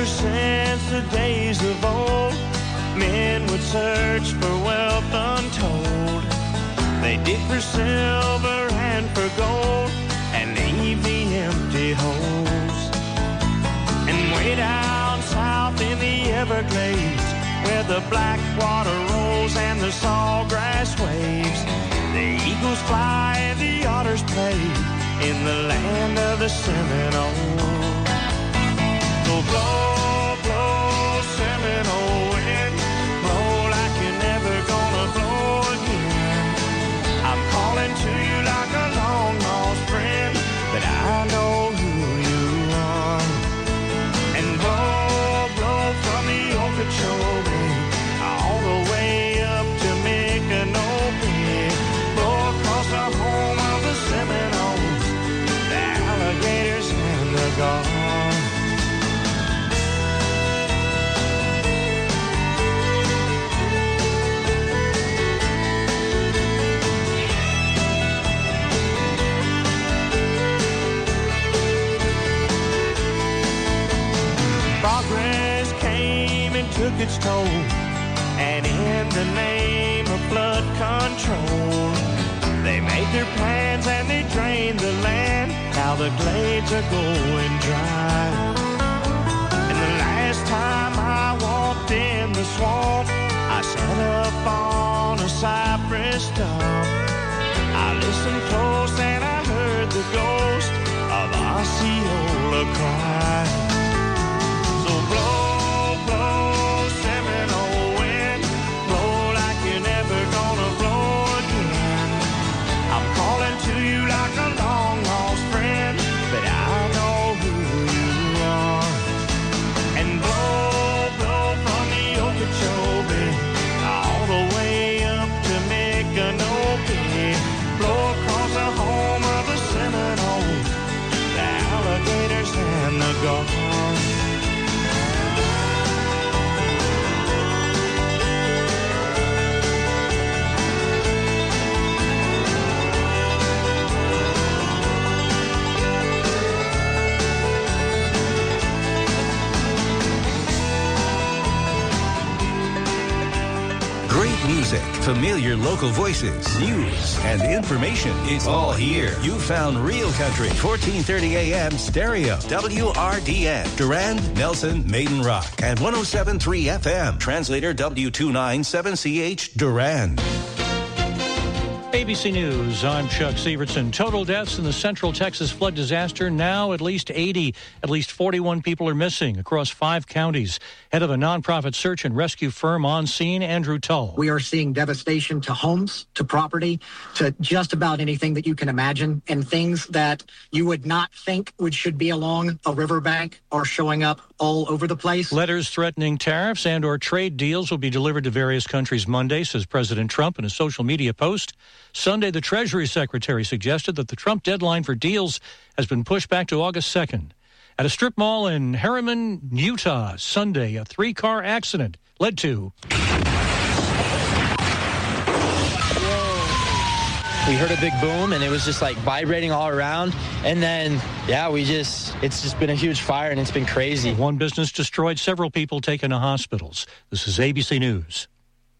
since the days of old, men would search for wealth untold. They dig for silver and for gold and leave the empty holes. And way down south in the Everglades, where the black water rolls and the sawgrass waves, the eagles fly and the otters play in the land of the Seminole. So blow, blow, Seminole wind, blow like you're never gonna blow again. I'm calling to you like a long-lost friend, but I know who you are. And blow, blow from the Okeechobee all the way up to Micanopy, blow across the home of the Seminoles, the alligators and the gulls. Progress came and took its toll, and in the name of flood control, they made their plans and they drained the land. Now the glades are going dry. And the last time I walked in the swamp, I sat up on a cypress stump. I listened close and I heard the ghost of Osceola cry. So blow, blow, Seminole wind, blow like you're never gonna blow again. I'm calling to you like a long-lost friend, but I know who you are. And blow, blow from the Okeechobee all the way up to Micanopy, blow across the home of the Seminoles, the alligators and the gulls. Great music, familiar local voices, news, and information. It's all here. You found Real Country, 1430 AM stereo, WRDN, Durand, Nelson, Maiden Rock, and 107.3 FM, translator W297CH, Durand. ABC News, I'm Chuck Sievertson. Total deaths in the Central Texas flood disaster, now at least 80. At least 41 people are missing across 5 counties. Head of a nonprofit search and rescue firm on scene, Andrew Tull. We are seeing devastation to homes, to property, to just about anything that you can imagine, and things that you would not think should be along a riverbank are showing up all over the place. Letters threatening tariffs and or trade deals will be delivered to various countries Monday, says President Trump in a social media post. Sunday, the Treasury Secretary suggested that the Trump deadline for deals has been pushed back to August 2nd. At a strip mall in Harriman, Utah, Sunday, a 3-car accident led to... We heard a big boom, and it was just like vibrating all around. And then, it's just been a huge fire, and it's been crazy. One business destroyed, several people taken to hospitals. This is ABC News.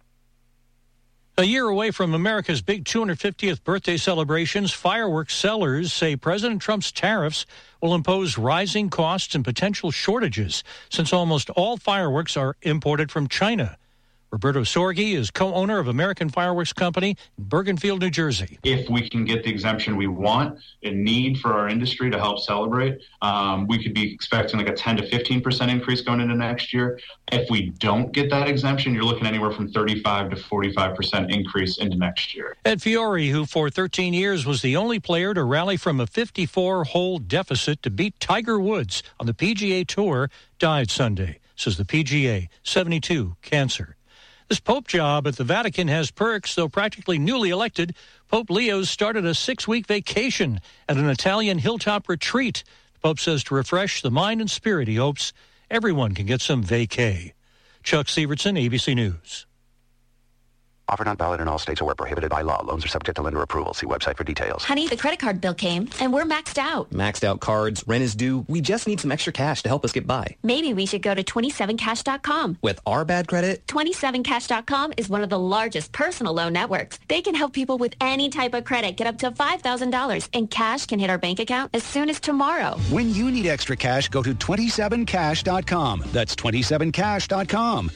A year away from America's big 250th birthday celebrations, fireworks sellers say President Trump's tariffs will impose rising costs and potential shortages, since almost all fireworks are imported from China. Roberto Sorgi is co-owner of American Fireworks Company in Bergenfield, New Jersey. If we can get the exemption we want and need for our industry to help celebrate, we could be expecting like a 10 to 15% increase going into next year. If we don't get that exemption, you're looking anywhere from 35 to 45% increase into next year. Ed Fiore, who for 13 years was the only player to rally from a 54-hole deficit to beat Tiger Woods on the PGA Tour, died Sunday, says the PGA, 72, cancer. This Pope job at the Vatican has perks, though practically newly elected. Pope Leo started a 6-week vacation at an Italian hilltop retreat. The Pope says to refresh the mind and spirit, he hopes everyone can get some vacay. Chuck Sievertson, ABC News. Offer not valid in all states or where prohibited by law. Loans are subject to lender approval. See website for details. Honey, the credit card bill came, and we're maxed out. Maxed out cards, rent is due. We just need some extra cash to help us get by. Maybe we should go to 27cash.com. With our bad credit? 27cash.com is one of the largest personal loan networks. They can help people with any type of credit get up to $5,000, and cash can hit our bank account as soon as tomorrow. When you need extra cash, go to 27cash.com. That's 27cash.com.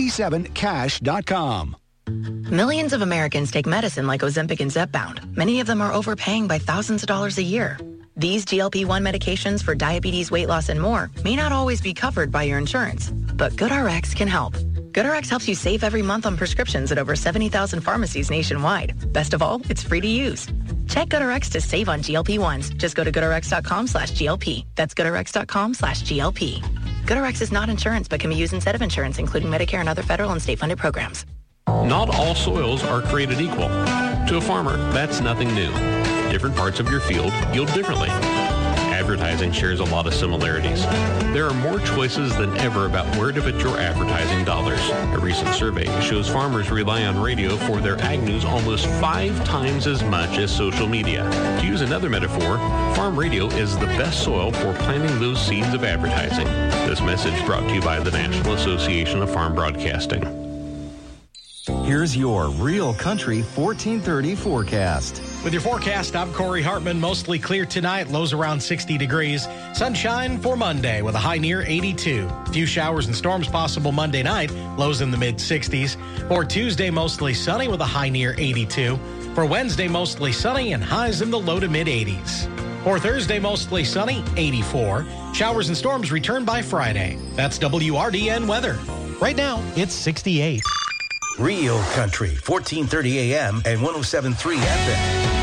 27cash.com. Millions of Americans take medicine like Ozempic and Zepbound. Many of them are overpaying by thousands of dollars a year. These GLP-1 medications for diabetes, weight loss, and more may not always be covered by your insurance, but GoodRx can help. GoodRx helps you save every month on prescriptions at over 70,000 pharmacies nationwide. Best of all, it's free to use. Check GoodRx to save on GLP-1s. Just go to GoodRx.com/GLP. That's GoodRx.com/GLP. GoodRx is not insurance, but can be used instead of insurance, including Medicare and other federal and state-funded programs. Not all soils are created equal. To a farmer, that's nothing new. Different parts of your field yield differently. Advertising shares a lot of similarities. There are more choices than ever about where to put your advertising dollars. A recent survey shows farmers rely on radio for their ag news almost 5 times as much as social media. To use another metaphor, farm radio is the best soil for planting those seeds of advertising. This message brought to you by the National Association of Farm Broadcasting. Here's your Real Country 1430 forecast. With your forecast, I'm Corey Hartman. Mostly clear tonight, lows around 60 degrees. Sunshine for Monday with a high near 82. Few showers and storms possible Monday night, lows in the mid-60s. For Tuesday, mostly sunny with a high near 82. For Wednesday, mostly sunny and highs in the low to mid-80s. For Thursday, mostly sunny, 84. Showers and storms return by Friday. That's WRDN weather. Right now, it's 68. Real Country, 1430 AM and 107.3 FM.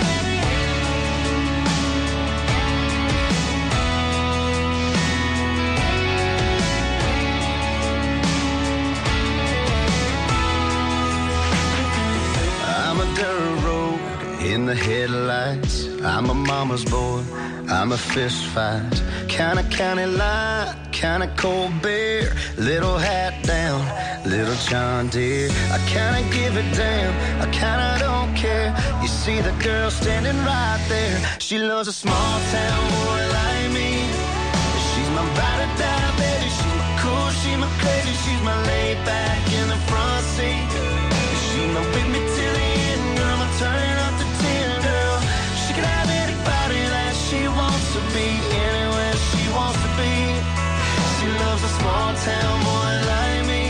I'm a dirt road in the headlights. I'm a mama's boy. I'm a fist fight. Kind of county line, kind of cold beer. Little hat down, little John Deere. I kind of give a damn, I kind of don't care. You see the girl standing right there. She loves a small town boy like me. She's my ride or die, baby. She's my cool, she's my crazy. She's my laid back in the front seat. She's my with me till the end, girl. I'm turning up the 10, girl. She can have anybody that she wants to be, anywhere she wants to be. She loves a small town boy like me.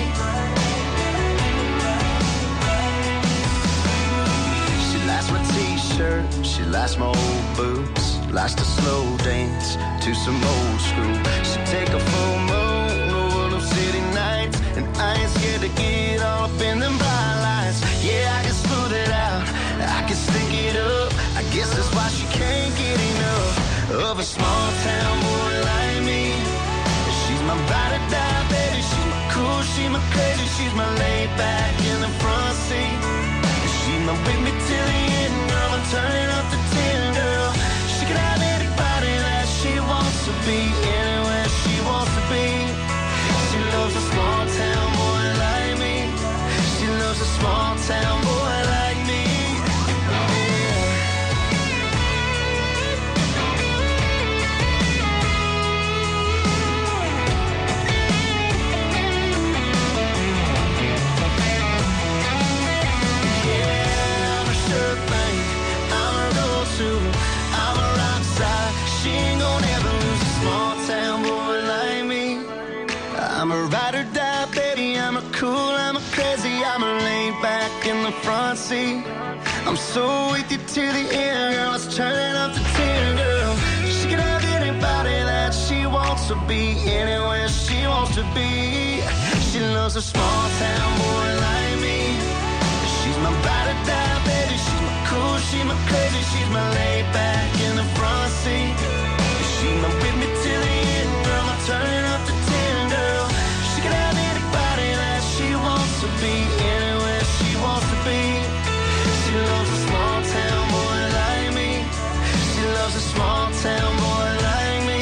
She likes my t-shirt, she likes my old boots, likes to slow dance to some old school. She take a full moon over them city nights, and I ain't scared to get all up in them bright lights. Yeah, I can smooth it out, I can stick it up. I guess that's why she can't get enough of a small town boy like me. She's my ride or die, baby. She's my cool, she's my crazy. She's my laid back in the front seat. She's my with me till the end, girl. I'm turning up the 10, girl. She can have anybody that she wants to be, anywhere she wants to be. She loves a small town boy like me. She loves a small town boy like me. I'm a rock star. She ain't gonna ever lose a small town boy like me. I'm a ride or die, baby. I'm a cool, I'm a crazy. I'm a laid back in the front seat. I'm so with you to the end, girl. Let's turn it up to 10, girl. She can have anybody that she wants to be, anywhere she wants to be. She loves a small town boy like me. She's my ride or die, baby. She's my cool, she's my crazy. She's my laid back in the front seat. She's my with me till the end, girl. I'm turning up the 10, girl. She can have anybody that she wants to be, anywhere she wants to be. She loves a small town boy like me. She loves a small town boy like me.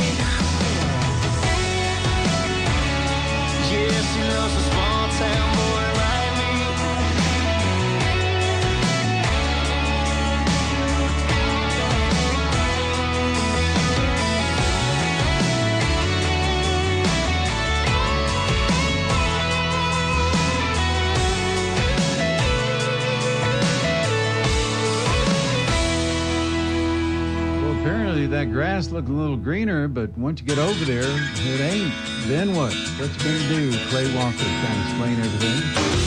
Yeah, she loves a small town boy like me. grass looked a little greener, but once you get over there, it ain't. Then what? What you gonna do? Clay Walker trying to explain everything.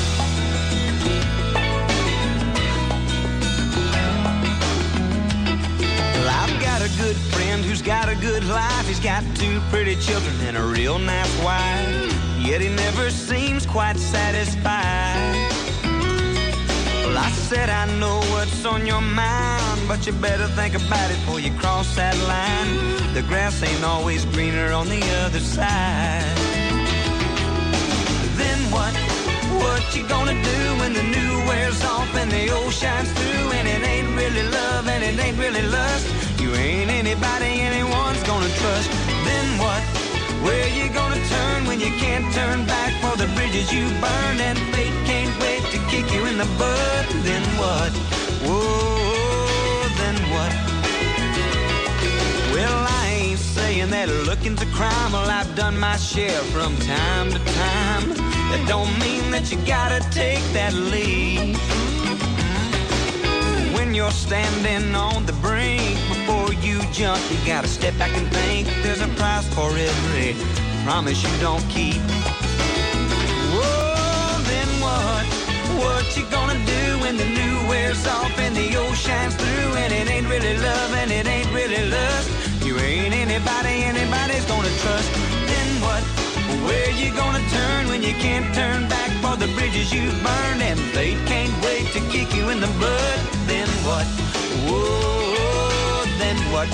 Well, I've got a good friend who's got a good life. He's got 2 pretty children and a real nice wife. Yet he never seems quite satisfied. Well, I said I know what's on your mind, but you better think about it before you cross that line. The grass ain't always greener on the other side. Then what? What you gonna do when the new wears off and the old shines through? And it ain't really love and it ain't really lust. You ain't anybody anyone's gonna trust. Then what? Where you gonna turn when you can't turn back for the bridges you burned? And fate can't wait to kick you in the butt. Then what? Whoa, then what? Well, I ain't saying that looking's a crime. Well, I've done my share from time to time. That don't mean that you gotta take that leap. When you're standing on the brink, before you jump, you gotta step back and think. There's a price for every promise you don't keep. Whoa, then what? What you gonna do when the new wears off and the old shines through? And it ain't really love and it ain't really lust. You ain't anybody anybody's gonna trust. Then what? Where you gonna turn when you can't turn back for the bridges you burned? And fate can't wait to kick you in the butt. Then what? Whoa, then what?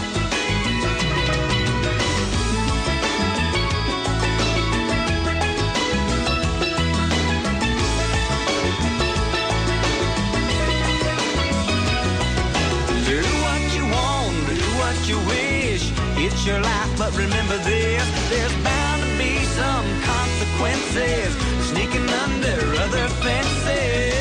Do what you want, do what you wish. It's your life, but remember this. There's bound to be some consequences sneaking under other fences.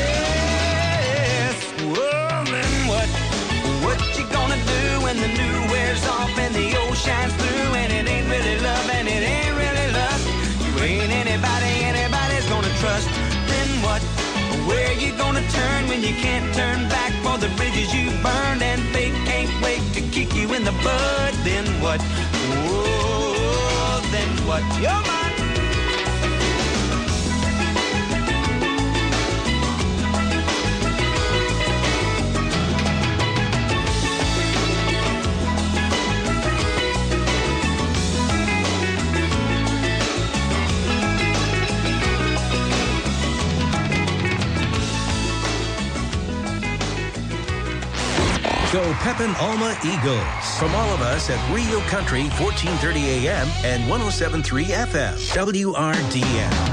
Whoa, then what? What you gonna do when the new wears off and the old shines through? And it ain't really love and it ain't really lust. You ain't anybody anybody's gonna trust. Then what? Where you gonna turn when you can't turn back for the bridges you burned? And fate can't wait to kick you in the butt. Then what? Whoa, then what? You're mine. Go Pepin Alma Eagles. From all of us at Rio Country, 1430 AM and 107.3 FM. WRDN.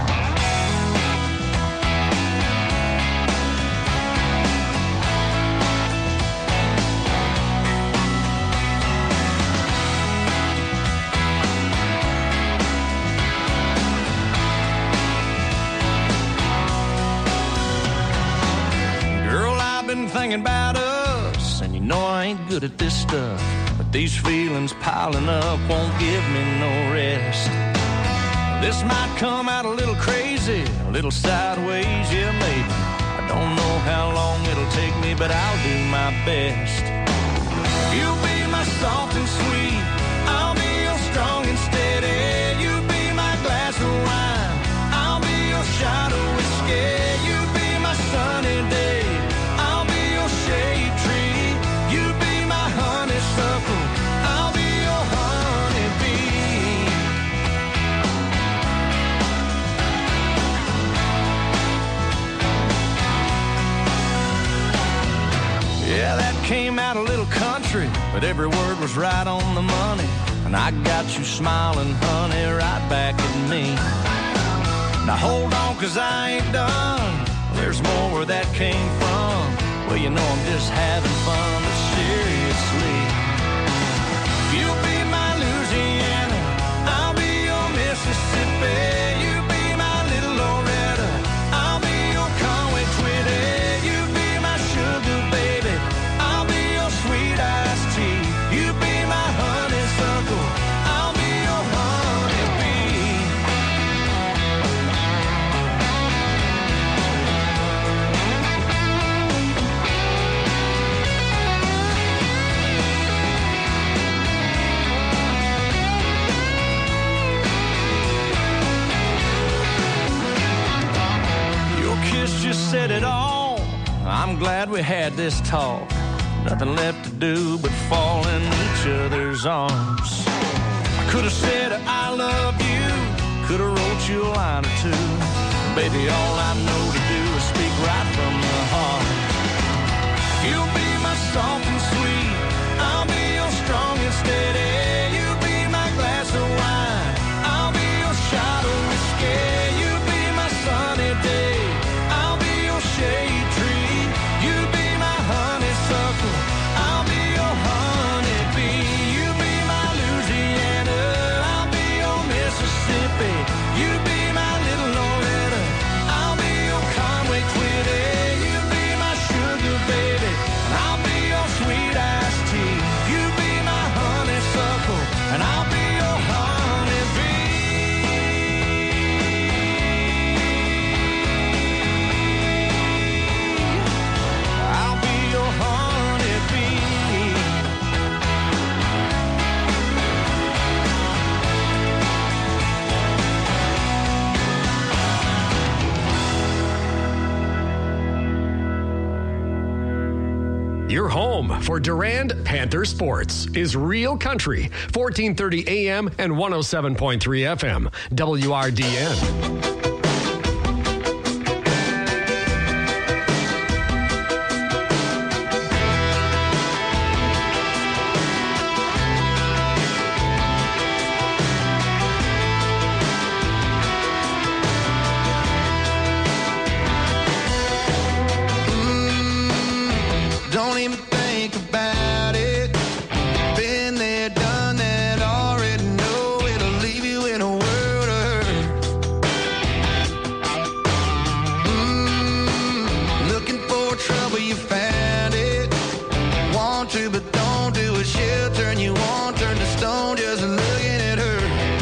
Thinking about us, and you know I ain't good at this stuff, but these feelings piling up won't give me no rest. This might come out a little crazy, a little sideways, yeah maybe. I don't know how long it'll take me, but I'll do my best. You'll be my soft and sweet, I'll be your strong and steady. You be my glass of wine, I'll be your shot of whiskey. You be my sunny day, shade tree. You be my honeysuckle, I'll be your honeybee. Yeah, that came out a little country, but every word was right on the money. And I got you smiling, honey, right back at me. Now hold on, 'cause I ain't done. There's more where that came from. Well, you know I'm just having fun, but seriously. You'll be my Louisiana, I'll be your Mississippi. You be my little Loretta, I'll be your Conway Twitty. You be my sugar baby, I'll be your sweet iced tea. You be my honeysuckle, I'll be your honeybee. said it all. I'm glad we had this talk. Nothing left to do but fall in each other's arms. I could have said I love you, could have wrote you a line or two. Baby, all I know to do is speak right from the heart. You'll be my soft and sweet, I'll be your strong and steady. You'll be my glass of wine, I'll be your shot of whiskey. You'll be my sunny day, I'll be your shade tree. You'll be my honeysuckle, I'll be your honeybee. You'll be my Louisiana, I'll be your Mississippi. You'll be my little Loretta, I'll be your Conway Twitty. You'll be my sugar baby, and I'll be your sweet iced tea. You'll be my honeysuckle, and I'll be your honeybee. I'll be your honeybee. Your home for Durand Panther Sports is Real Country, 1430 AM and 107.3 FM, WRDN. Don't even think about it. Been there, done that, already know it'll leave you in a world of hurt. Looking for trouble, you found it. Want to, but don't do it. She'll turn you on, turn to stone, just looking at her.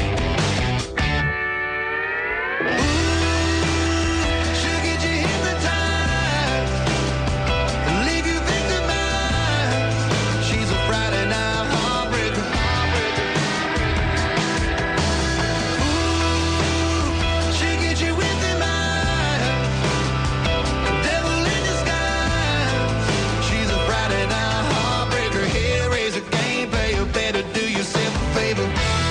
She'll get you hypnotized, leave you victimized. She's a Friday night heartbreaker. She'll get you with the mind, devil in disguise. She's a Friday night heartbreaker. Hellraiser, can't pay you, better do yourself a favor.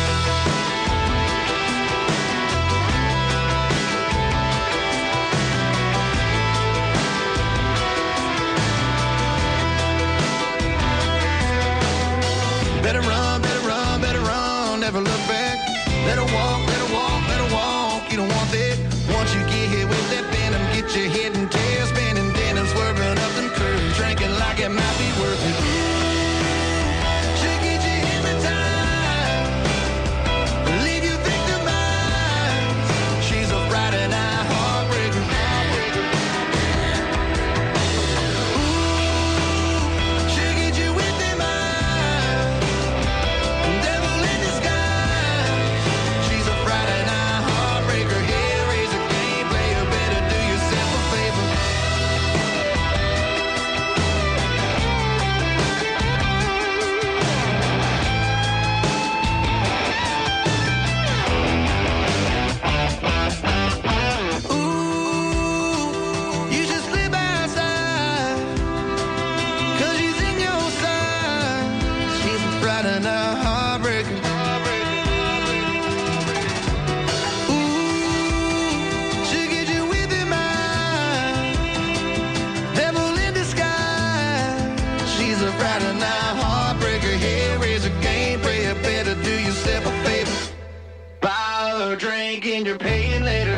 Better run, never look back. Let her walk, let her walk, let her walk. You don't want that. Once you get hit with that venom, get your head and tail spinning, then and swerving up them curves, drinking like it might be worth it. She'll get you hypnotized, leave you victimized. She's a Friday night heartbreaker. She'll get you with them eyes, devil in disguise. She's a Friday night heartbreaker. Hellraiser, game player, better do yourself a favor. Ooh, you should slip outside, 'cause she's in your side. She's a Friday night heartbreaker. Ooh, she'll get you with her mind, devil in disguise. She's a Friday night heartbreaker. Hellraiser, game player, better do yourself a favor. Buy her a drink and you're paying later.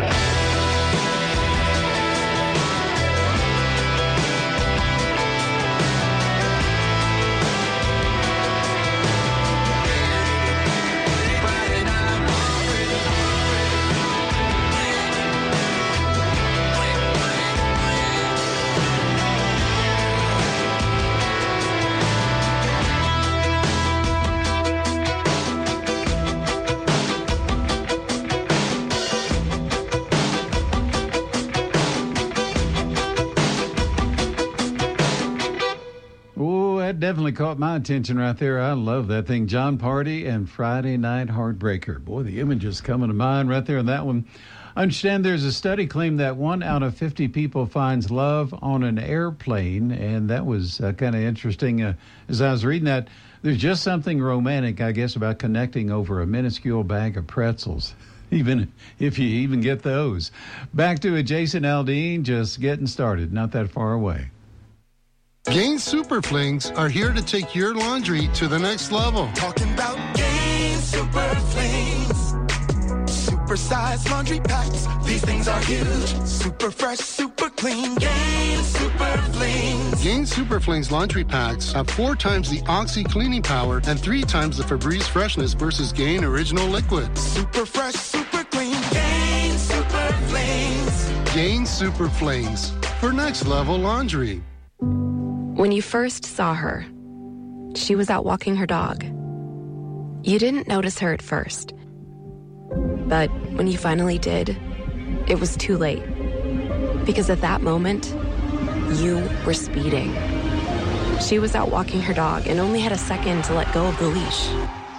definitely caught my attention right there. I love that thing. John Party and Friday Night Heartbreaker. Boy, the images coming to mind right there on that one. I understand there's a study claimed that 1 out of 50 people finds love on an airplane, and that was kind of interesting. As I was reading that, there's just something romantic, I guess, about connecting over a minuscule bag of pretzels, even if you even get those. Back to it, Jason Aldean, just getting started, not that far away. Gain Super Flings are here to take your laundry to the next level. Talking about Gain Super Flings. Super-sized laundry packs. These things are huge. Super fresh, super clean. Gain Super Flings. Gain Super Flings laundry packs have 4 times the Oxy cleaning power and 3 times the Febreze freshness versus Gain Original Liquid. Super fresh, super clean. Gain Super Flings. Gain Super Flings for next level laundry. When you first saw her, she was out walking her dog. You didn't notice her at first. But when you finally did, it was too late. Because at that moment, you were speeding. She was out walking her dog and only had a second to let go of the leash.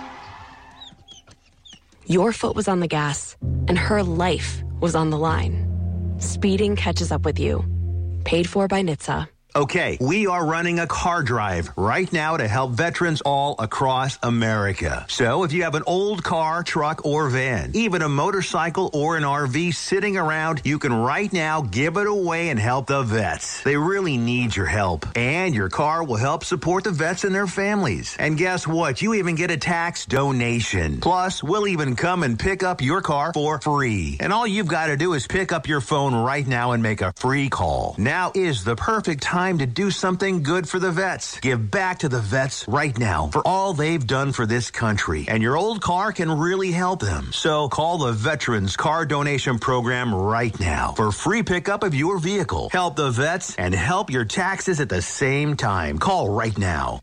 Your foot was on the gas, and her life was on the line. Speeding catches up with you. Paid for by NHTSA. Okay, we are running a car drive right now to help veterans all across America. So if you have an old car, truck, or van, even a motorcycle or an RV sitting around, you can right now give it away and help the vets. They really need your help. And your car will help support the vets and their families. And guess what? You even get a tax donation. Plus, we'll even come and pick up your car for free. And all you've got to do is pick up your phone right now and make a free call. Now is the perfect time to do something good for the vets. Give back to the vets right now for all they've done for this country. And your old car can really help them. So call the Veterans Car Donation Program right now for free pickup of your vehicle. Help the vets and help your taxes at the same time. Call right now.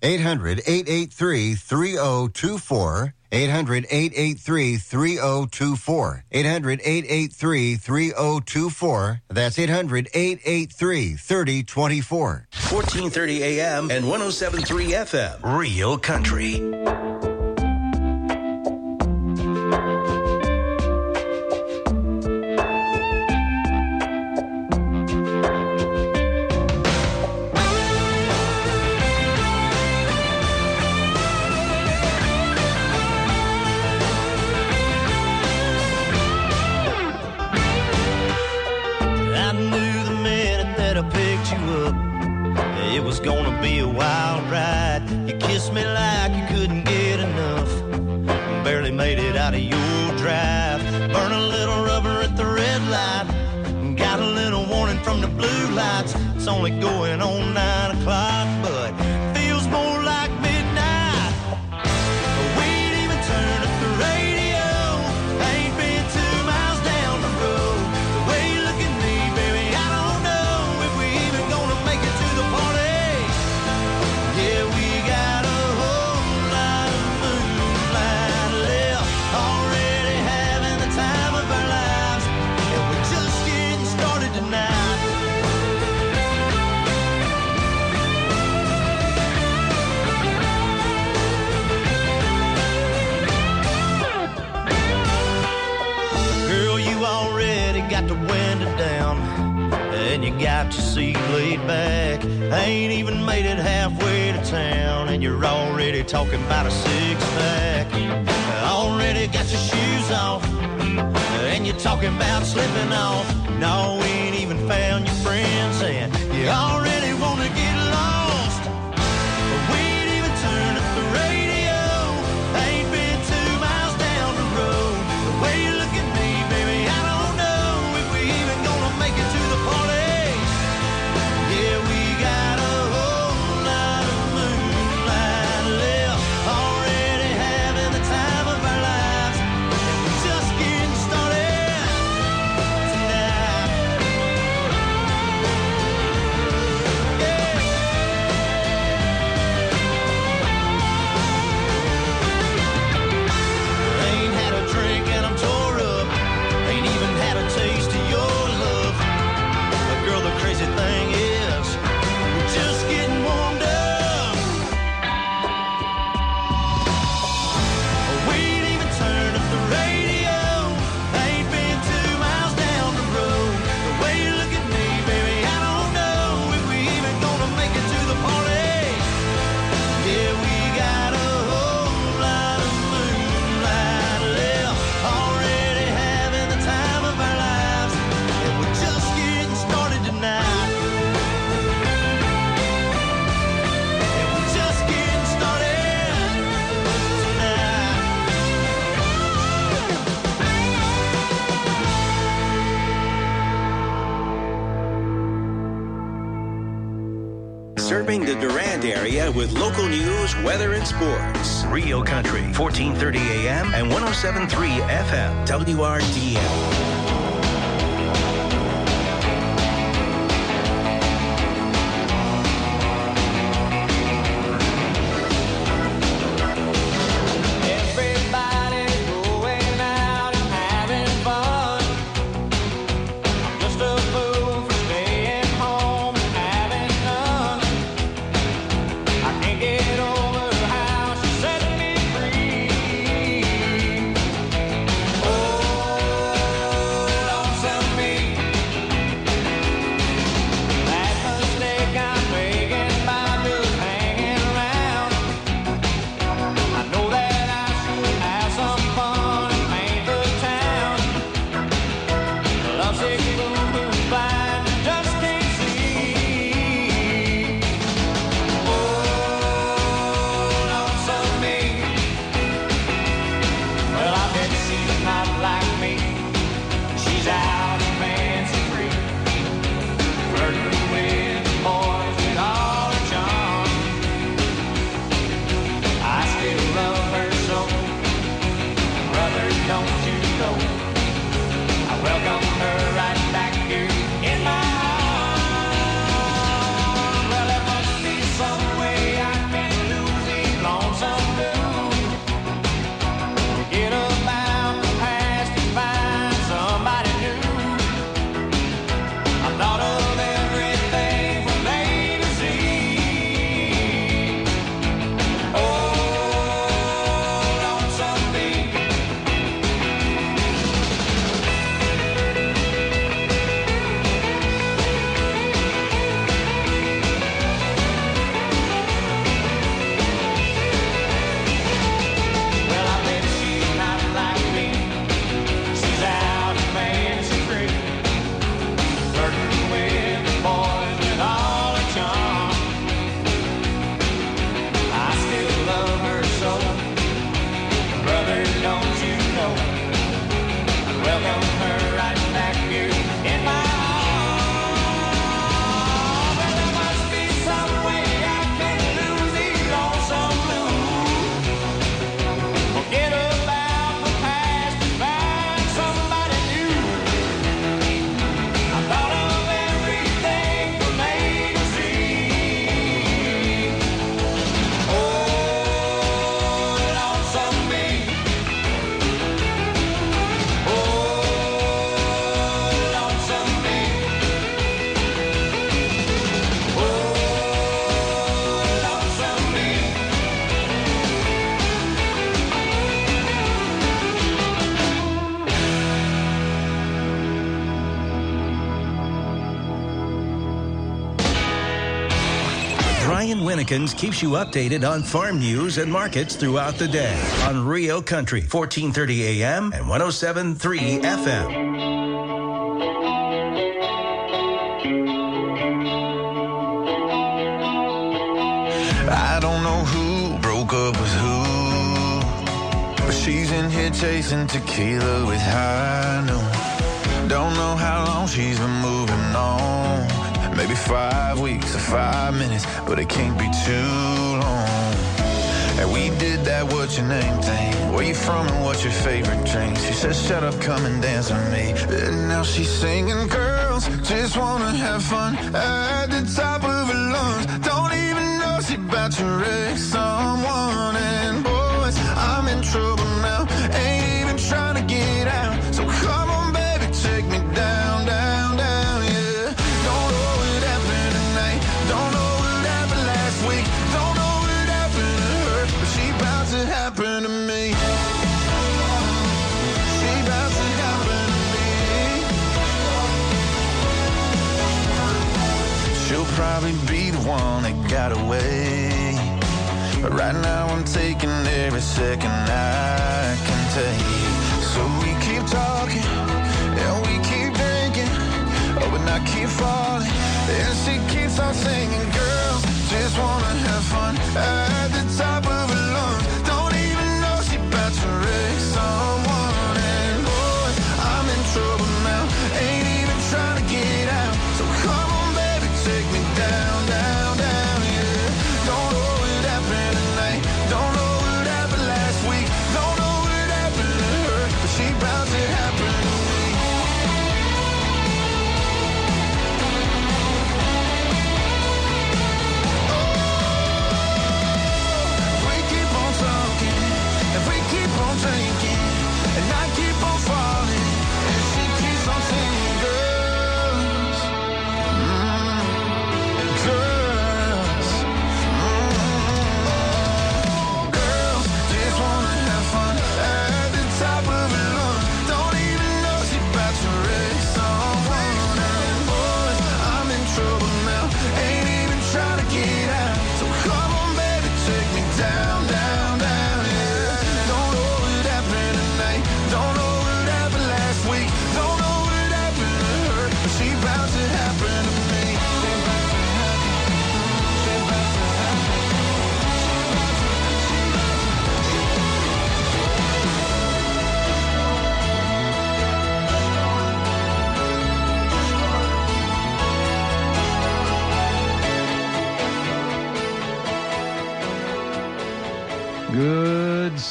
800-883-3024. 800-883-3024. 800-883-3024. That's 800-883-3024. 1430 AM and 107.3 FM. Real Country. It was gonna be a wild ride. You kissed me like you couldn't get enough. Barely made it out of your drive. Burn a little rubber at the red light. Got a little warning from the blue lights. It's only going on 9 o'clock, but feels more like midnight. We ain't even turned up the radio. Ain't been 2 miles down the road. The way you look at me, baby, I don't know if we even gonna make it to the party. Yeah, we got a whole lot of moonlight left. Already having the time of our lives. And we're just getting started tonight. Girl, you already got the window down. And you got your seat laid back. Ain't even made it halfway to town, and you're already talking about a 6-pack. Already got your shoes off, and you're talking about slipping off. No, we ain't even found your friends, and you already want to get lost. But we ain't even turned up the radio. Ain't been 2 miles down the road. The way you look at me, baby, I don't know if we even gonna make it to the party. Yeah, we got a whole lot of moonlight left. Already having the time of our lives. And we're just getting started tonight. serving the Durand area with local news, weather, and sports. Rio Country, 1430 AM and 107.3 FM, WRDL. Winnikins keeps you updated on farm news and markets throughout the day on Rio Country, 1430 AM and 107.3 FM. I don't know who broke up with who, but she's in here chasing tequila with high noon. Don't know how long she's been moving on. Maybe 5 weeks or 5 minutes, but it can't be too long. And we did that what's your name thing. Where you from and what's your favorite drink? She said, shut up, come and dance with me. And now she's singing, girls just wanna have fun at the top of her lungs. Don't even know she about to wreck someone. And boys, I'm in trouble now, ain't even trying to get out. So come on, baby, take me down, down, down, yeah. Don't know what happened tonight, don't know what happened last week, don't know what happened to her, but she about to happen to me. She about to happen to me. She'll probably be the one that got away, but right now I'm taking every second I can take. So we keep talking, and we keep drinking, oh, but I keep falling, and she keeps on singing, girls just wanna have fun at the top of her lungs. Don't even know she about to wreck someone. And boy, I'm in trouble now, ain't even trying to get out. So come on, baby, take me down, down, down, yeah.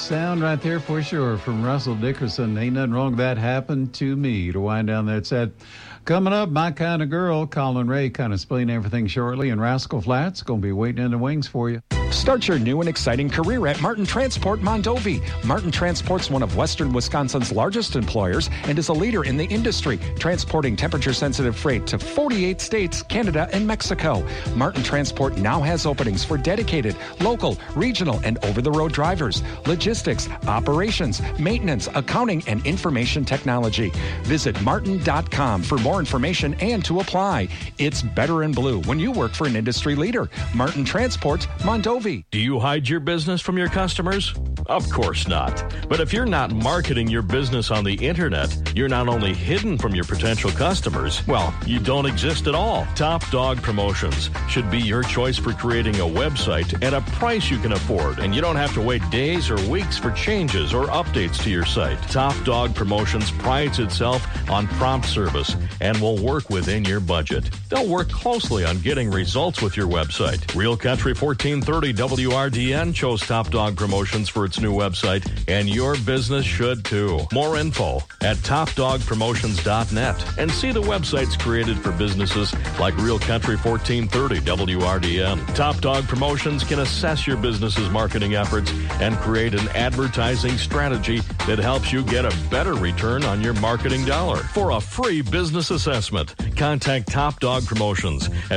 sound right there for sure from Russell Dickerson. Ain't nothing wrong with that. Happened to me to wind down that set. Coming up, My Kind of Girl. Colin Ray kind of explaining everything shortly. And Rascal Flatts going to be waiting in the wings for you. Start your new and exciting career at Martin Transport Mondovi. Martin Transport's one of Western Wisconsin's largest employers and is a leader in the industry, transporting temperature-sensitive freight to 48 states, Canada, and Mexico. Martin Transport now has openings for dedicated, local, regional, and over-the-road drivers, logistics, operations, maintenance, accounting, and information technology. Visit martin.com for more information and to apply. It's better in blue when you work for an industry leader. Martin Transport Mondovi. Do you hide your business from your customers? Of course not. But if you're not marketing your business on the internet, you're not only hidden from your potential customers, well, you don't exist at all. Top Dog Promotions should be your choice for creating a website at a price you can afford, and you don't have to wait days or weeks for changes or updates to your site. Top Dog Promotions prides itself on prompt service and will work within your budget. They'll work closely on getting results with your website. Real Country 1430 WRDN chose Top Dog Promotions for its new website, and your business should too. More info at topdogpromotions.net, and see the websites created for businesses like Real Country 1430 WRDN. Top Dog Promotions can assess your business's marketing efforts and create an advertising strategy that helps you get a better return on your marketing dollar. For a free business assessment, contact Top Dog Promotions at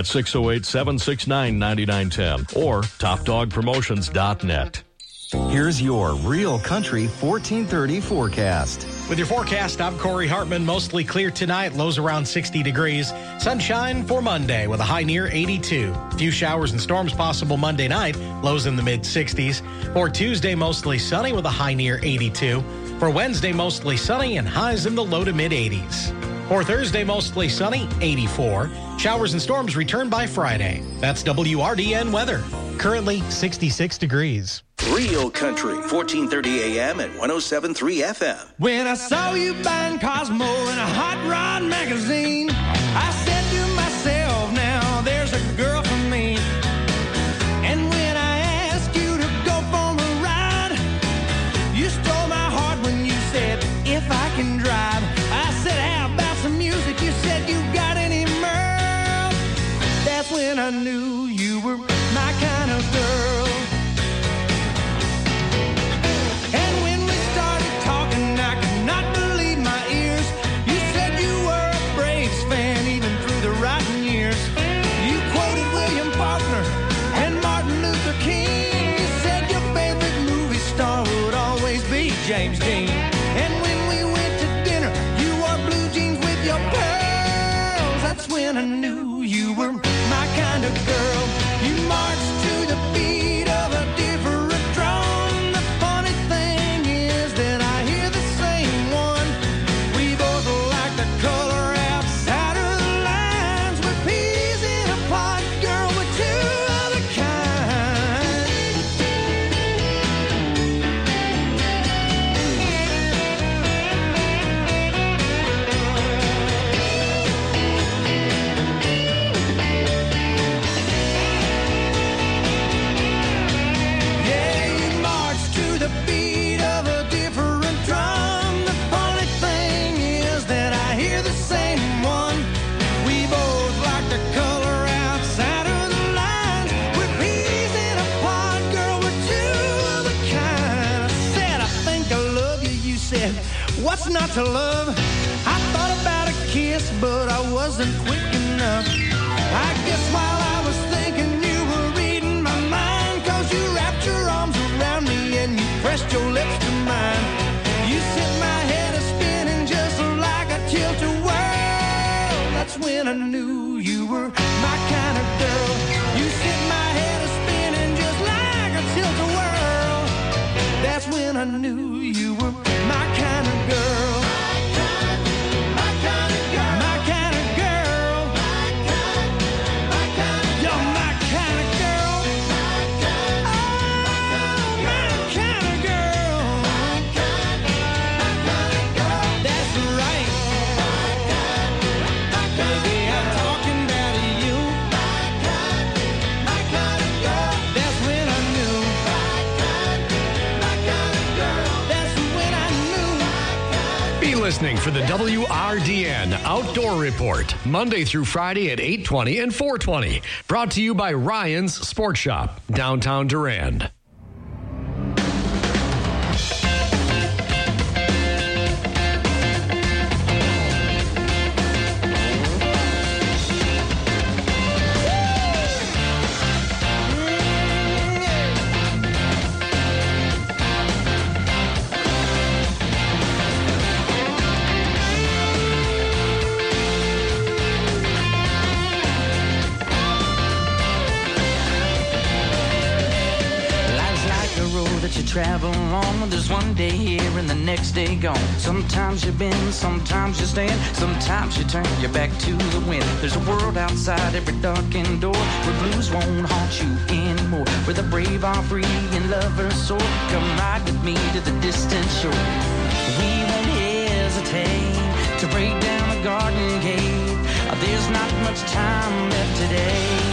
608-769-9910 or topdogpromotions.net. Here's your Real Country 1430 forecast. With your forecast, I'm Corey Hartman. Mostly clear tonight, lows around 60 degrees. Sunshine for Monday with a high near 82. Few showers and storms possible Monday night, lows in the mid-60s. For Tuesday, mostly sunny with a high near 82. For Wednesday, mostly sunny and highs in the low to mid-80s. For Thursday, mostly sunny, 84. Showers and storms return by Friday. That's WRDN weather. Currently 66 degrees. Real Country, 1430 AM and 107.3 FM. When I saw you buying Cosmo in a Hot Rod magazine, I said to myself, now there's a girl for me. And when I asked you to go for a ride, you stole my heart when you said, if I can drive. I said, how about some music? You said, you got any mirth? That's when I knew you were my kind of girl. And when we started talking, I could not believe my ears. You said you were a Braves fan even through the rotten years. You quoted William Faulkner and Martin Luther King. You said your favorite movie star would always be James Dean. And when we went to dinner, you wore blue jeans with your pearls. That's when I knew you were my kind of girl. You marched to the beat of a different drum. The funny thing is that I hear the same one. We both like the color outside of the lines. We're peas in a pod, girl, we're two of a kind. Yeah, you march to the beat of a different drum. The funny thing is that I hear the same one. We both like the color outside of the lines. We're peas in a pod, girl, we're two of a kind. I said, I think I love you. You said, what's not to love? I thought about a kiss, but I wasn't quick enough. I guess while I was thinking you were reading my mind, 'cause you wrapped your arms around me and you pressed your lips to mine. You set my head a spinning just like a tilt-a-whirl. That's when I knew you were my kind of girl. You set my head a spinning just like a tilt-a-whirl. That's when I knew you were my kind of girl. My kind of girl. My kind of girl. You're my kind of girl. Oh, my kind of girl. That's right. Baby, I'm talking about you. That's when I knew. Be listening for the WRDN Outdoor Report, Monday through Friday at 8:20 and 4:20. Brought to you by Ryan's Sports Shop, downtown Durand. Travel on, there's one day here and the next day gone. Sometimes you bend, sometimes you stand, sometimes you turn your back to the wind. There's a world outside every darkened door where blues won't haunt you anymore, where the brave are free and lovers soar. Come ride with me to the distant shore. We won't hesitate to break down a garden gate. There's not much time left today.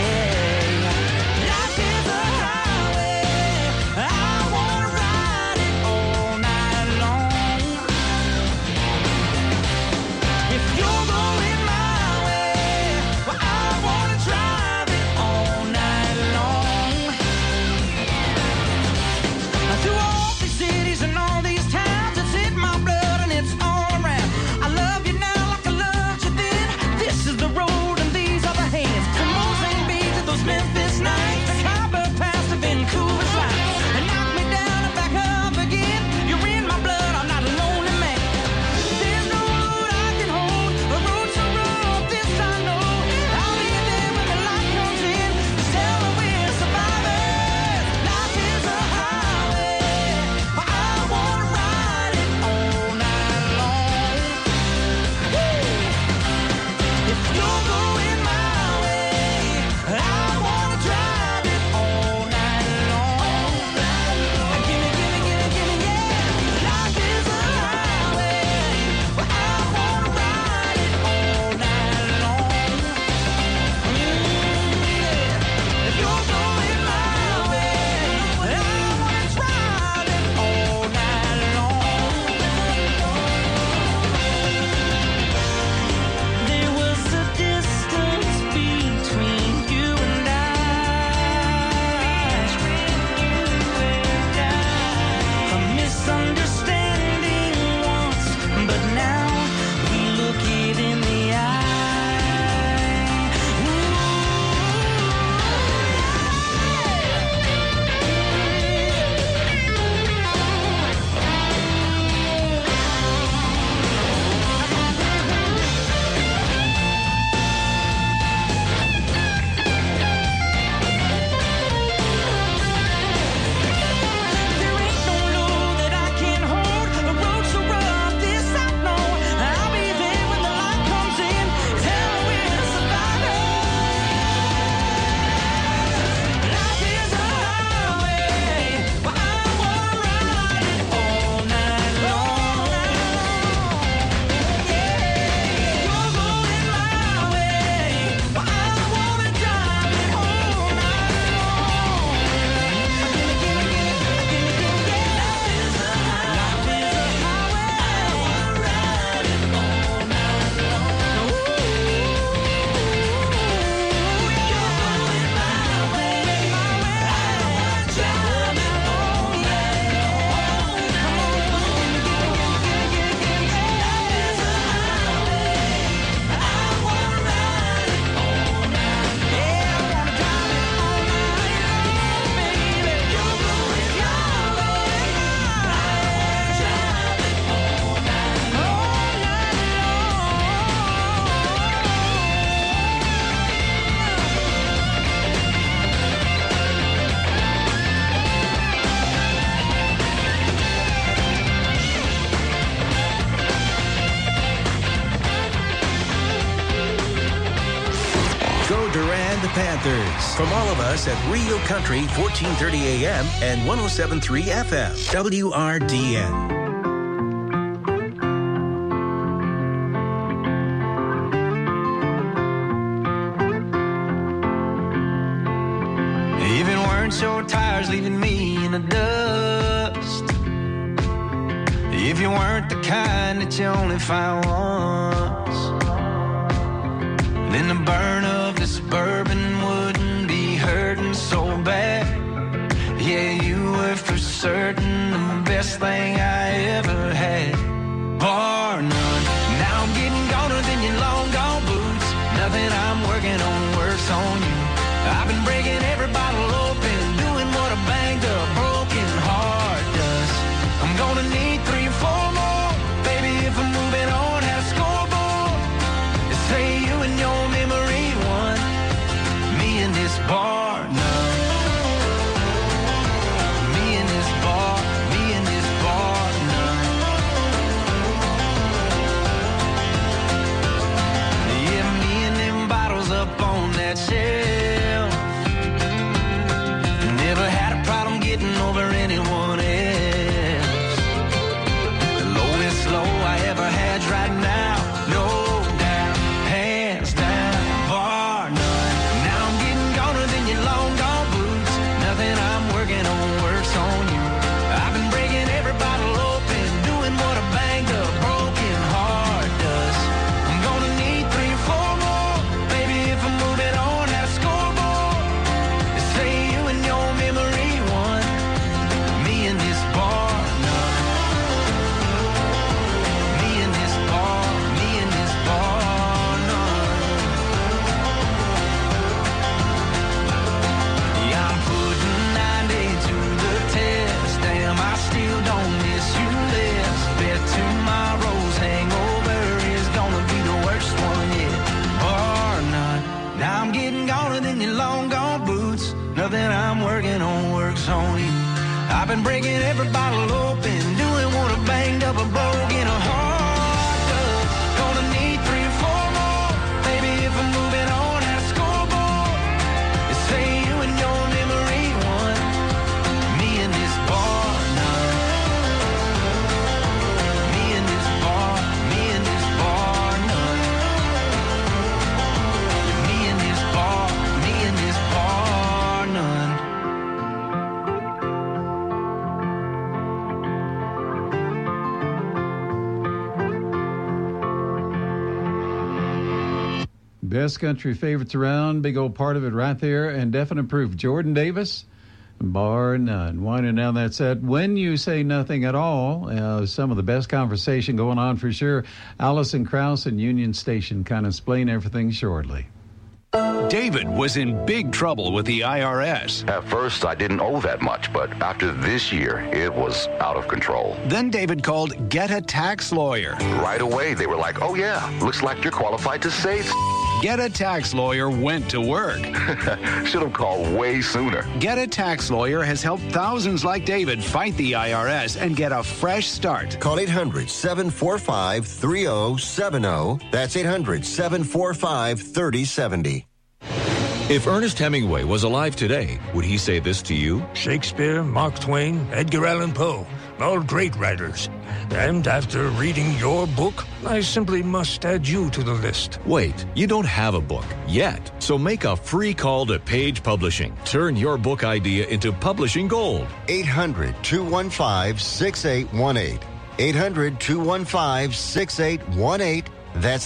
Panthers. From all of us at Real Country, 1430 AM and 107.3 FM, WRDN. Even worn short tires leaving me in the dust. if you weren't the kind that you only find once, then the burn of this bourbon wouldn't be hurting so bad. Yeah, you were for certain the best thing I ever had, bar none. Now I'm getting goner than your long gone boots. Nothing I'm working on works on you. I've been breaking every bottle open, doing what a banged up broken heart does. I'm gonna need 3 or 4 more, baby, if I'm moving on at a scoreboard. They say you and your memory won, me and this bar none. Me and this bar none. Yeah, me and them bottles up on that shelf. Never had a problem getting over anyone else. The lowest low I ever had's right now, no doubt, hands down, bar none. Now I'm getting goner than your long gone boots. Nothing I'm working on works on you. I've been breaking every bottle open, doing what a banged up broken heart does. I'm gonna need 3 or 4 more, baby, if I'm moving on at a scoreboard. They say you and your memory won, me and this bar none. Me and this bar none. Yeah, I'm putting 90 to the test. Damn, I still don't miss you less. Bet tomorrow's hangover is gonna be the worst one yet, bar none. Now I'm getting goner than your long gone boots. Nothing I'm working on works on you. I've been breaking every bottle open, doing what a banged up a broken heart does. Gonna need 3 or 4 more, baby, if I'm moving on at a scoreboard. They say you and your memory won, me and this bar none. Me and this bar none. Me and this bar none. Best country favorites around, big old part of it right there, and definite proof. Jordan Davis, bar none. Winding down that set. When you say nothing at all, some of the best conversation going on for sure. Allison Krauss and Union Station kind of explain everything shortly. David was in big trouble with the IRS. At first, I didn't owe that much, but after this year, it was out of control. Then David called Get a Tax Lawyer. Right away, they were like, oh yeah, looks like you're qualified to save. Get a Tax Lawyer went to work. Should have called way sooner. Get a Tax Lawyer has helped thousands like David fight the IRS and get a fresh start. Call 800-745-3070. That's 800-745-3070. If Ernest Hemingway was alive today, would he say this to you? Shakespeare, Mark Twain, Edgar Allan Poe, all great writers. And after reading your book, I simply must add you to the list. Wait, you don't have a book yet, so make a free call to Page Publishing. Turn your book idea into publishing gold. 800-215-6818. 800-215-6818. That's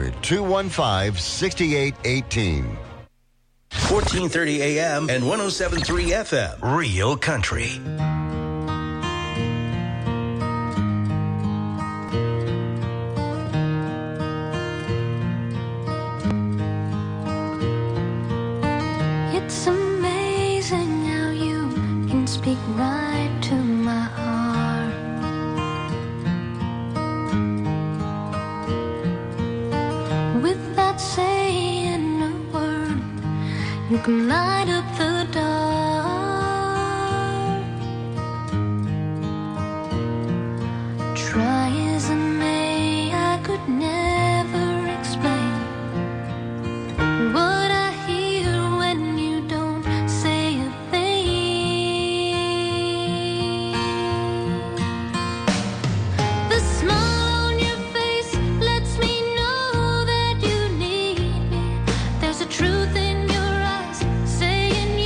800-215-6818. 1430 AM and 107.3 FM. Real Country. It's amazing how you can speak right to my heart. Without saying a word, you can light up the dark. Try as I may, I could never explain what I hear when you don't say a thing. The smile on your face lets me know that you need me. There's a truth in your eyes saying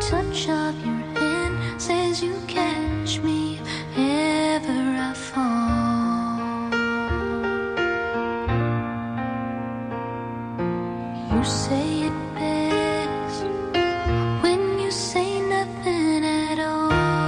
touch of your hand says you catch me if ever I fall. You say it best when you say nothing at all.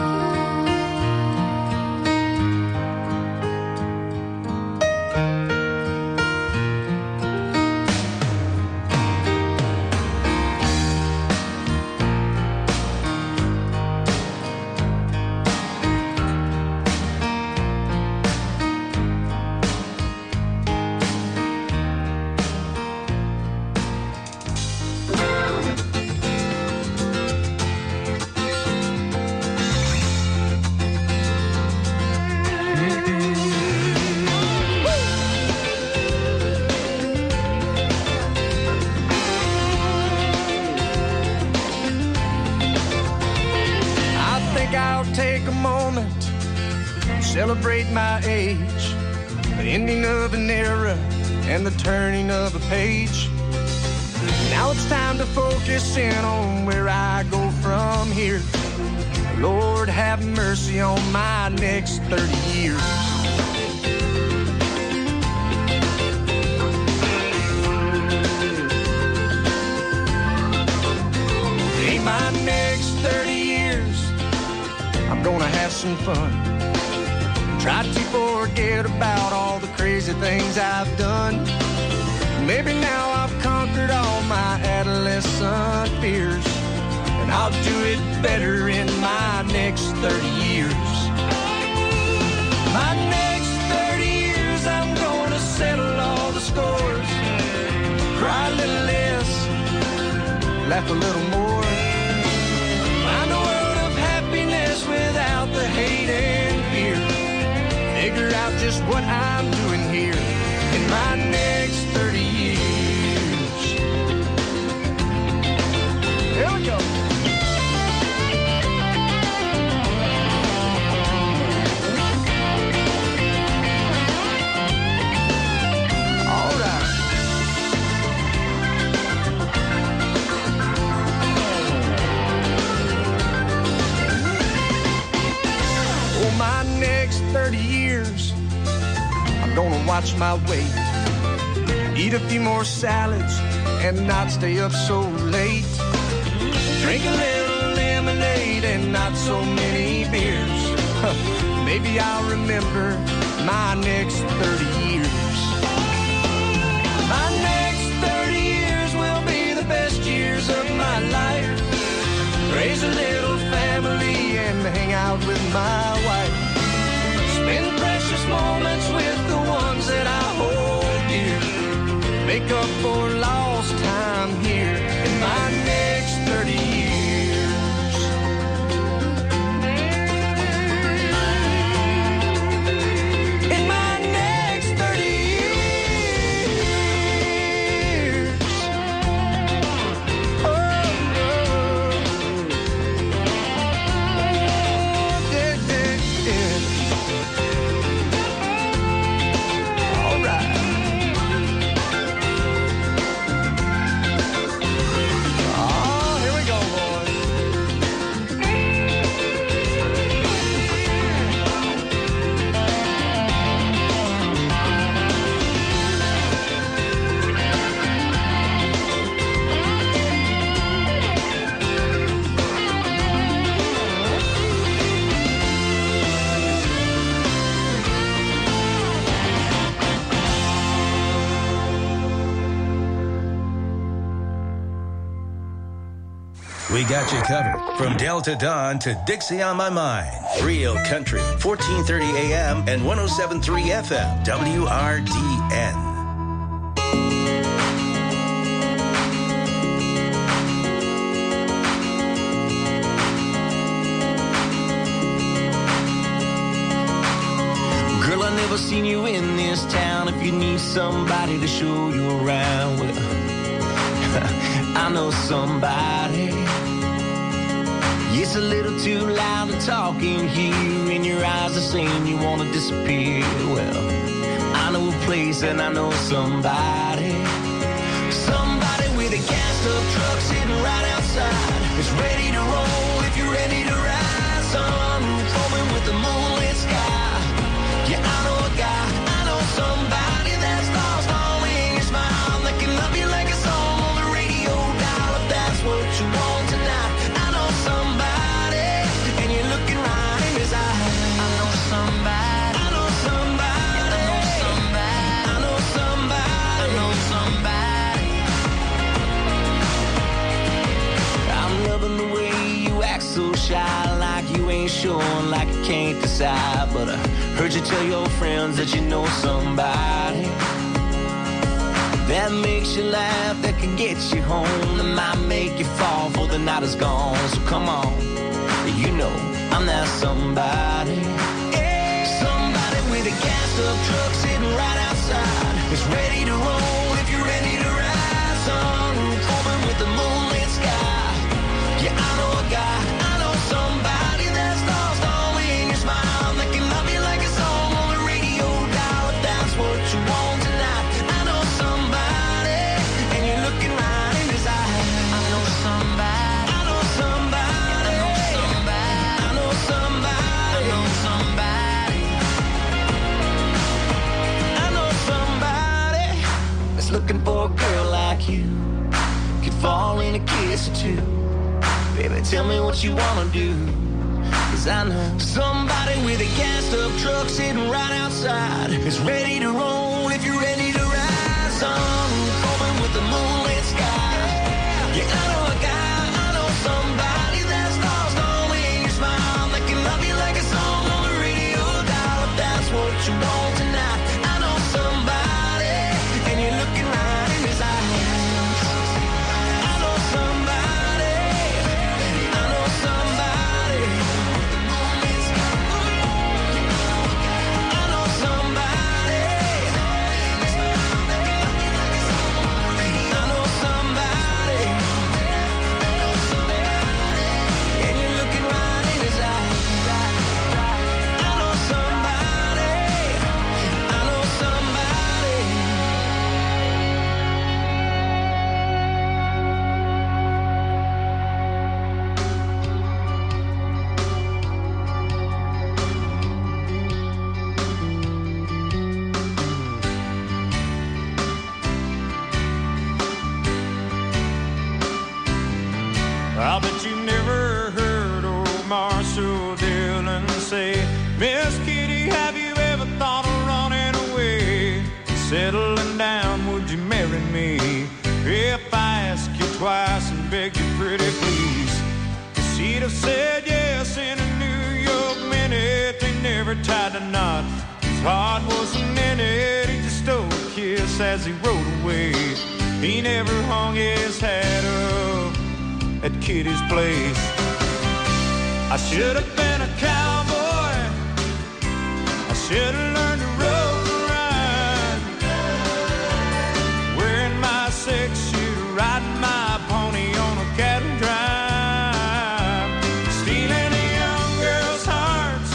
Take a moment, celebrate my age, the ending of an era and the turning of a page. Now it's time to focus in on where I go from here. Lord, have mercy on my next 30 years. In my next 30 years, I'm gonna have some fun. Try to forget about all the crazy things I've done. Maybe now I've conquered all my adolescent fears, and I'll do it better in my next 30 years. My next 30 years, I'm gonna settle all the scores. Cry a little less, laugh a little more. Find a world of happiness without the hate and fear. Figure out just what I'm doing here in my next 30 years. Here we go. All right. Oh, my next 30 years, I'm gonna watch my weight, eat a few more salads and not stay up so late, drink a little lemonade and not so many beers. Maybe I'll remember my next 30 years. My next 30 years will be the best years of my life. Raise a little family and hang out with my wife. Spend precious moments with the ones that I hold dear. Make up for lost time here in my next 30 years. In my next 30 years. Oh, all right. Oh, here we go, boys. We got you covered from Delta Dawn to Dixie on My Mind. Real Country, 1430 AM and 107.3 FM, WRDN. Girl, I never seen you in this town. If you need somebody to show you around, well, I know somebody. It's a little too loud to talk in here, and your eyes are saying you want to disappear. Well, I know a place and I know somebody. Somebody with a gassed up truck sitting right outside. It's ready to roll shy, like you ain't sure, like you can't decide. But I heard you tell your friends that you know somebody that makes you laugh, that can get you home, that might make you fall before the night is gone. So come on, you know I'm that somebody. Somebody with a gassed up truck sitting right outside, is ready to roll if you're ready to ride. Sunroof open with the moonlit sky. Yeah, I know a guy, I know somebody that's lost all in your smile, that can love you like a song on the radio dial. If that's what you want tonight, I know somebody, and you're looking right in his eyes. I know somebody, I know somebody, I know somebody, I know somebody, I know somebody, I know somebody that's looking for a girl like you, could fall in a kiss or two. Baby, tell me what you wanna do, 'cause I know somebody with a gassed up truck sitting right outside, is ready to roll if you're ready to ride. Sunroof open with the moonlit sky. Yeah, I know a guy, I know somebody that's lost all in your smile, that can love you like a song on the radio dial. If that's what you want tonight, I know somebody, and you're looking right in his eyes. I know somebody, I know somebody, I know somebody, I know somebody, and you're looking right in his eyes. I know somebody, I know somebody. I bet you never heard old Marshall Dillon say, Miss Kitty, have you ever thought of running away? Settling down, would you marry me? If I ask you twice and beg you pretty please. She'd have said yes in a New York minute. They never tied a knot, his heart wasn't in it. He just stole a kiss as he rode away. He never hung his hat up at Kitty's place. I should have been a cowboy, I should have learned to rope and ride, wearing my six-shooter, riding my pony on a cattle drive, stealing a young girl's hearts,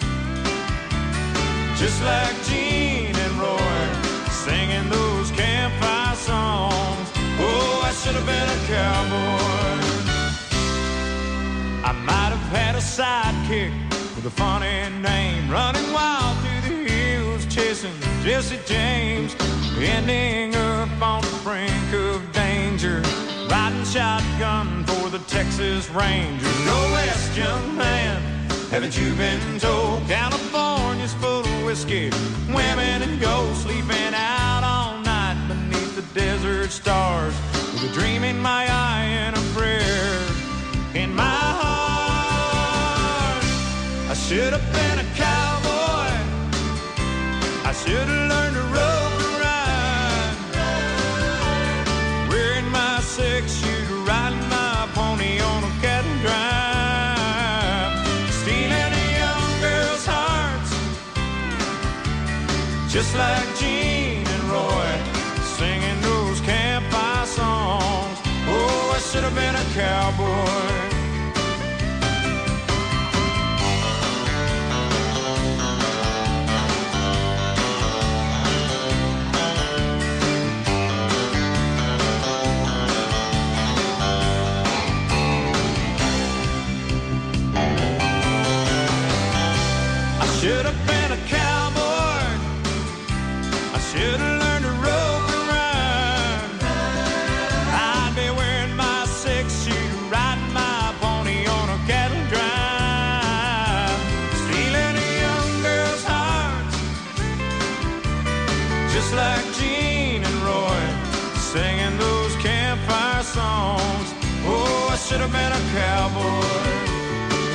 just like Gene and Roy, singing those campfire songs. Oh, I should have been a cowboy. I might have had a sidekick with a funny name, running wild through the hills, chasing Jesse James, ending up on the brink of danger, riding shotgun for the Texas Rangers. No West, young man, haven't you been told? California's full of whiskey, women and gold, sleeping out all night beneath the desert stars, with a dream in my eye and a prayer in my heart. I should have been a cowboy, I should have learned to rope and ride, wearing my six-shooter, riding my pony on a cattle drive, stealing a young girl's hearts, just like Gene and Roy, singing those campfire songs. Oh, I should have been a cowboy. I should have been a cowboy, I should have learned to rope and ride, I'd be wearing my six-shooter, riding my pony on a cattle drive, stealing a young girl's hearts, just like Gene and Roy, singing those campfire songs. Oh, I should have been a cowboy.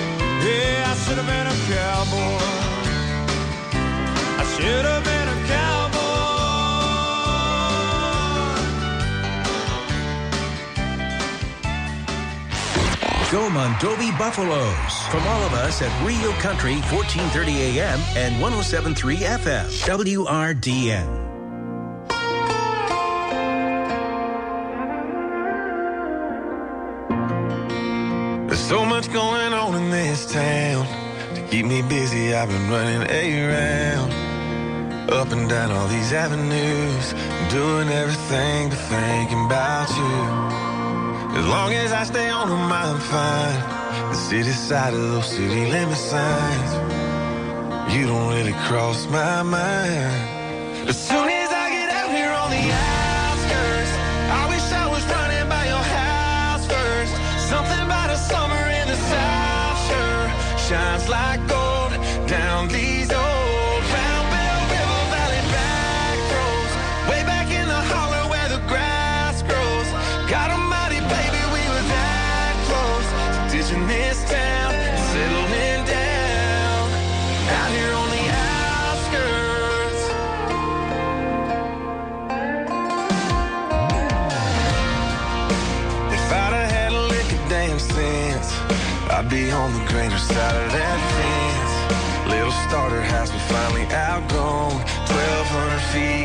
should have been a cowboy. I should have been a cowboy. Go Mondovi Buffaloes. From all of us at Real Country, 1430 AM and 107.3 FM. WRDN. There's so much going on in this town. To keep me busy, I've been running around. Up and down all these avenues. Doing everything but thinking about you. As long as I stay on them, I'm fine. The city side of those city limit signs, you don't really cross my mind. As soon as I get out here on the outskirts, I wish I was running by your house first. Something about a summer in the South sure shines like gold down these old Round Bell River Valley back roads, way back in the holler where the grass grows. God almighty, baby, we were that close to ditching this town, settling down out here on the outskirts. If I'd have had a lick of damn sense, I'd be on the greener side of that fence. Little starter house we finally outgrown, 1,200 feet